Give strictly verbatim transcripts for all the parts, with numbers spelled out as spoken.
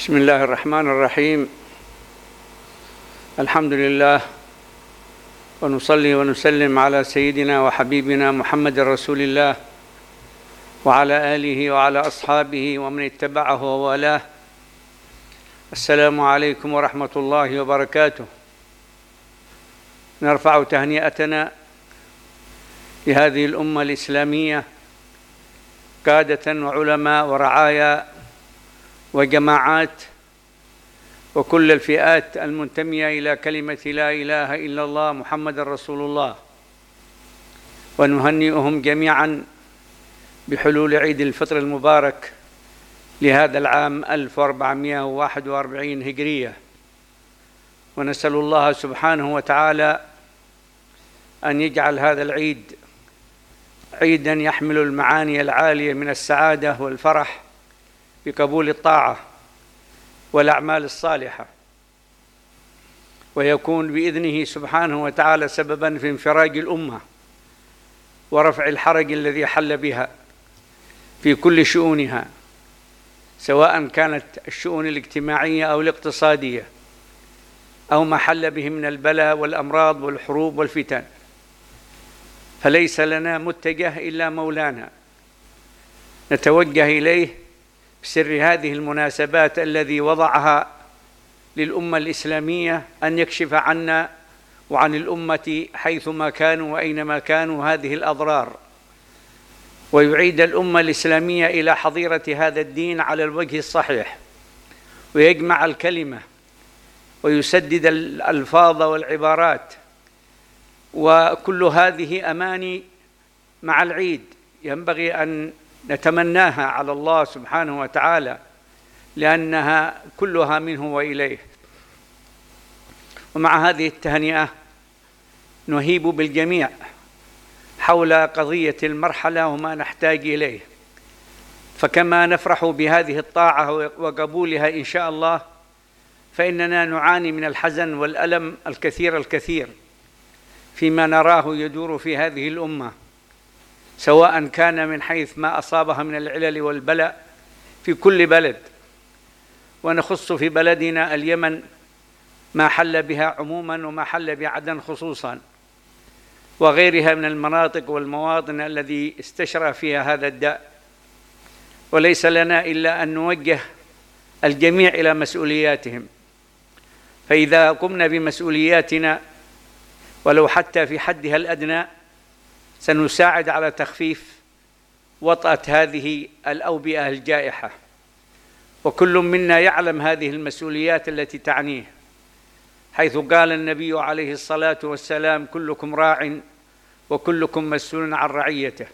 بسم الله الرحمن الرحيم. الحمد لله، ونصلي ونسلم على سيدنا وحبيبنا محمد رسول الله وعلى آله وعلى أصحابه ومن اتبعه ووالاه. السلام عليكم ورحمة الله وبركاته. نرفع تهنئتنا لهذه الأمة الإسلامية، قادة وعلماء ورعايا وجماعات وكل الفئات المنتمية إلى كلمة لا إله إلا الله محمد رسول الله، ونهنئهم جميعا بحلول عيد الفطر المبارك لهذا العام ألف وأربعمائة وواحد وأربعين هجرية، ونسأل الله سبحانه وتعالى أن يجعل هذا العيد عيدا يحمل المعاني العالية من السعادة والفرح بقبول الطاعة والأعمال الصالحة، ويكون بإذنه سبحانه وتعالى سببا في انفراج الأمة ورفع الحرج الذي حل بها في كل شؤونها، سواء كانت الشؤون الاجتماعية أو الاقتصادية أو ما حل به من البلاء والأمراض والحروب والفتن. فليس لنا متجه إلا مولانا نتوجه إليه بسر هذه المناسبات الذي وضعها للأمة الإسلامية أن يكشف عنا وعن الأمة حيثما كانوا وأينما كانوا هذه الأضرار، ويعيد الأمة الإسلامية إلى حظيرة هذا الدين على الوجه الصحيح، ويجمع الكلمة ويسدد الألفاظ والعبارات. وكل هذه أماني مع العيد ينبغي أن نتمناها على الله سبحانه وتعالى، لأنها كلها منه وإليه. ومع هذه التهنئة نهيب بالجميع حول قضية المرحلة وما نحتاج إليه، فكما نفرح بهذه الطاعة وقبولها إن شاء الله، فإننا نعاني من الحزن والألم الكثير الكثير فيما نراه يدور في هذه الأمة، سواء كان من حيث ما أصابها من العلل والبلاء في كل بلد، ونخص في بلدنا اليمن ما حل بها عموما وما حل بعدن خصوصا، وغيرها من المناطق والمواطن الذي استشرى فيها هذا الداء. وليس لنا إلا أن نوجه الجميع إلى مسؤولياتهم، فإذا قمنا بمسؤولياتنا ولو حتى في حدها الأدنى سنساعد على تخفيف وطأة هذه الأوبئة الجائحة، وكل منا يعلم هذه المسؤوليات التي تعنيه، حيث قال النبي عليه الصلاة والسلام: كلكم راع وكلكم مسؤول عن رعيته.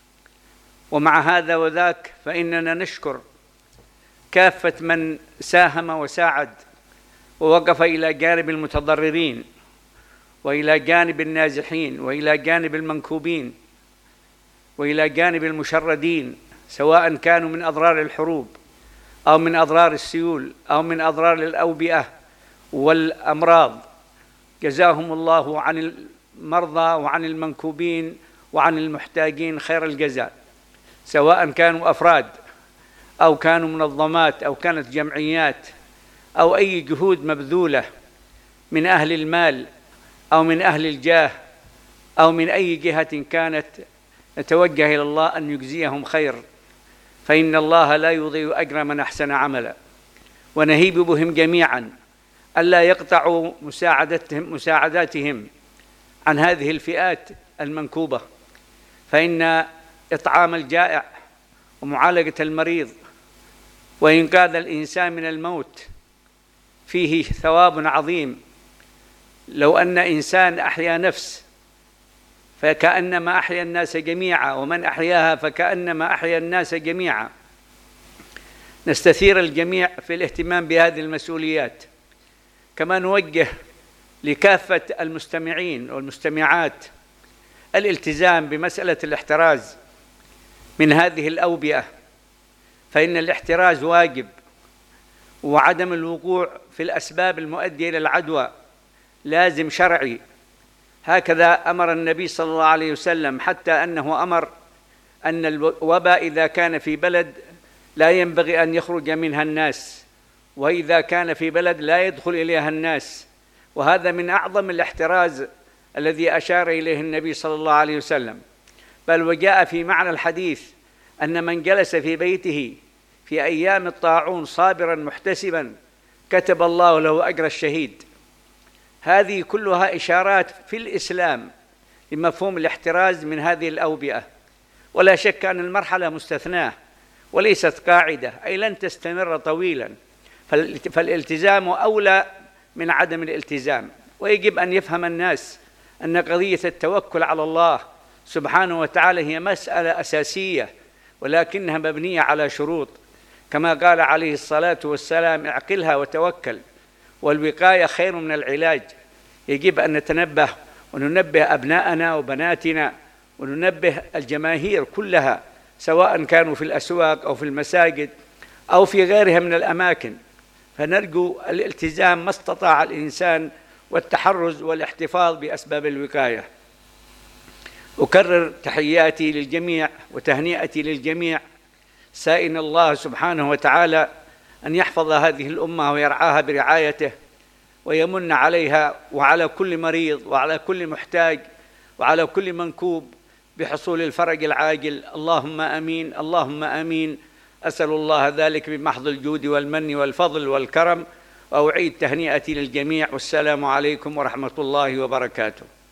ومع هذا وذاك فإننا نشكر كافة من ساهم وساعد ووقف إلى جانب المتضررين وإلى جانب النازحين وإلى جانب المنكوبين وإلى جانب المشردين، سواء كانوا من أضرار الحروب أو من أضرار السيول أو من أضرار الأوبئة والأمراض. جزاهم الله عن المرضى وعن المنكوبين وعن المحتاجين خير الجزاء، سواء كانوا أفراد أو كانوا منظمات أو كانت جمعيات أو أي جهود مبذولة من أهل المال أو من أهل الجاه أو من أي جهة كانت. نتوجه إلى الله أن يجزيهم خير، فإن الله لا يضيع أجر من أحسن عملا. ونهيب بهم جميعا ألا يقطعوا مساعدتهم مساعداتهم عن هذه الفئات المنكوبة، فإن إطعام الجائع ومعالجة المريض وإنقاذ الإنسان من الموت فيه ثواب عظيم. لو أن إنسان أحيا نفس فكأنما أحيا الناس جميعا، ومن أحياها فكأنما أحيا الناس جميعا. نستثير الجميع في الاهتمام بهذه المسؤوليات، كما نوجه لكافة المستمعين والمستمعات الالتزام بمسألة الاحتراز من هذه الأوبئة، فإن الاحتراز واجب، وعدم الوقوع في الأسباب المؤدية إلى العدوى لازم شرعي. هكذا أمر النبي صلى الله عليه وسلم، حتى أنه أمر أن الوباء إذا كان في بلد لا ينبغي أن يخرج منها الناس، وإذا كان في بلد لا يدخل إليها الناس، وهذا من أعظم الاحتراز الذي أشار إليه النبي صلى الله عليه وسلم. بل وجاء في معنى الحديث أن من جلس في بيته في أيام الطاعون صابرا محتسبا كتب الله له أجر الشهيد. هذه كلها إشارات في الإسلام لمفهوم الاحتراز من هذه الأوبئة، ولا شك أن المرحلة مستثناة وليست قاعدة، أي لن تستمر طويلا، فالالتزام أولى من عدم الالتزام. ويجب أن يفهم الناس أن قضية التوكل على الله سبحانه وتعالى هي مسألة أساسية، ولكنها مبنية على شروط، كما قال عليه الصلاة والسلام: اعقلها وتوكل، والوقاية خير من العلاج. يجب أن نتنبه وننبه أبناءنا وبناتنا وننبه الجماهير كلها، سواء كانوا في الأسواق أو في المساجد أو في غيرها من الأماكن، فنرجو الالتزام ما استطاع الإنسان والتحرز والاحتفاظ بأسباب الوقاية. أكرر تحياتي للجميع وتهنئتي للجميع، سائل الله سبحانه وتعالى أن يحفظ هذه الأمة ويرعاها برعايته، ويمن عليها وعلى كل مريض وعلى كل محتاج وعلى كل منكوب بحصول الفرج العاجل. اللهم آمين، اللهم آمين. أسأل الله ذلك بمحض الجود والمن والفضل والكرم، وأعيد تهنئتي للجميع، والسلام عليكم ورحمة الله وبركاته.